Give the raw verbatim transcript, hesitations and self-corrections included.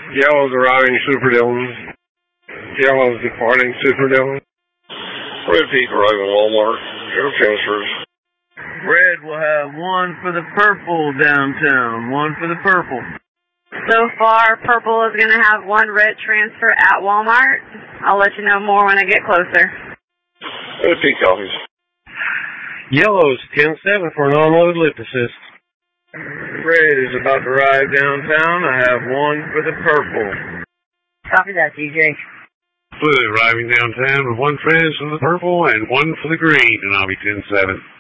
Yellow's arriving, Super Dillon. Yellow's departing, Super Dillon. Red Peak arriving, Walmart. Air transfers. Red will have one for the purple downtown. One for the purple. So far, purple is going to have one red transfer at Walmart. I'll let you know more when I get closer. Red Peak copies. Yellow's ten seven for an on-load lift assist. Red is about to arrive downtown. I have one for the purple. Copy that, D J. Blue arriving downtown with one trans for the purple and one for the green, and I'll be ten seven.